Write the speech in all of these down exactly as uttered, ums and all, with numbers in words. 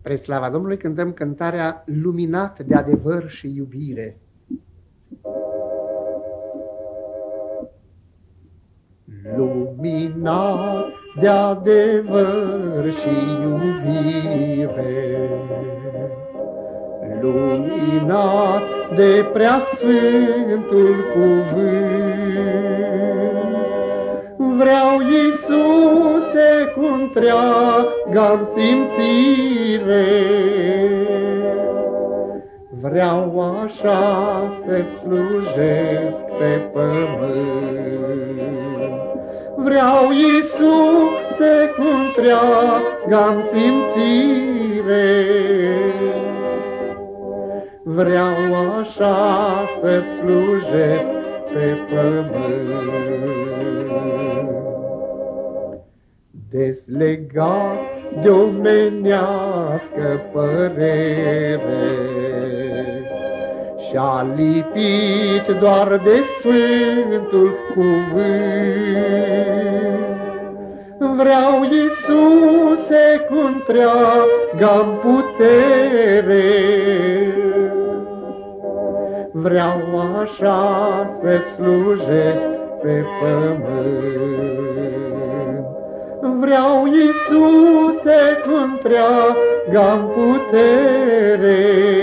Spre slava Domnului cântăm cântarea Luminat de adevăr și iubire. Luminat de adevăr și iubire, luminat de preasfântul cuvânt, vreau, Iisuse, cu întreaga-mi simțire, vreau așa să-ți slujesc pe pământ. Vreau, Iisuse, cu întreaga-mi simțire, vreau așa să-ți slujesc pe pământ. Dezlegat de omenească părere și-a lipit doar de sfântul cuvânt, vreau, Iisuse, cu întreaga-mi putere, vreau așa să-ți slujesc pe pământ. Vreau, Iisuse, cu întreaga-mi putere,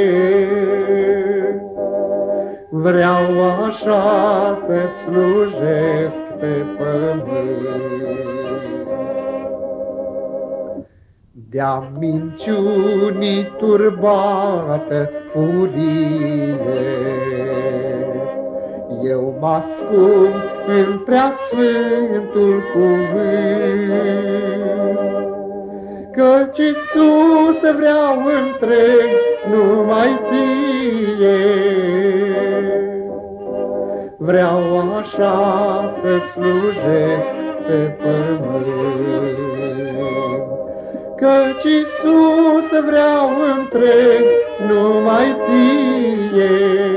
vreau așa să-ți slujesc pe pământ. De-a minciunii turbată furie, eu mă ascund în preasfântul cuvânt, căci Iisus vreau întreg numai ție. Vreau așa să-ți slujesc pe pământ, căci Iisus vreau întreg numai ție.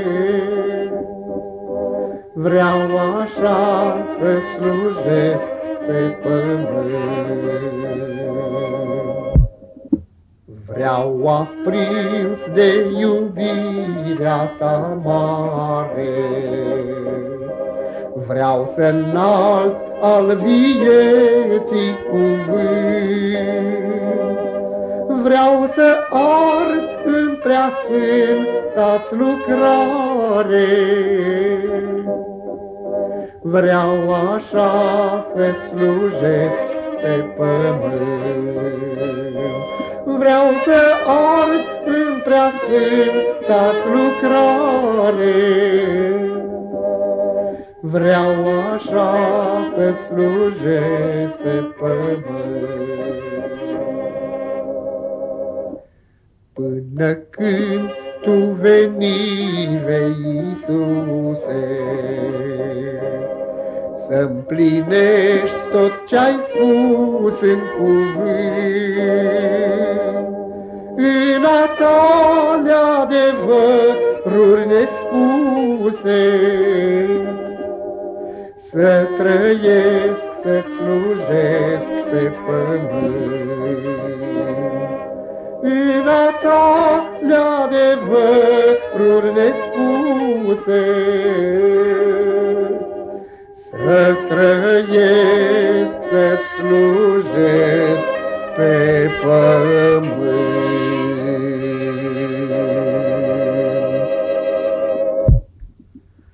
Vreau așa să-ți slujesc pe pământ. Vreau aprins de iubirea ta mare, vreau să înalți al vieții cuvânt, vreau să ard în preasfânta-ți lucrare, vreau așa să-ți slujesc pe pământ. Vreau să ard în preasfânta-ți lucrare, vreau așa să-ți slujesc pe pământ. Până când tu veni, vei, Iisuse, să-mplinești tot ce-ai spus în cuvânt, în a tale adevăruri nespuse, să trăiesc, să-ți slujesc pe pământ. În a tale adevăruri nespuse, să trăiesc, să-ți slujesc pe pământ.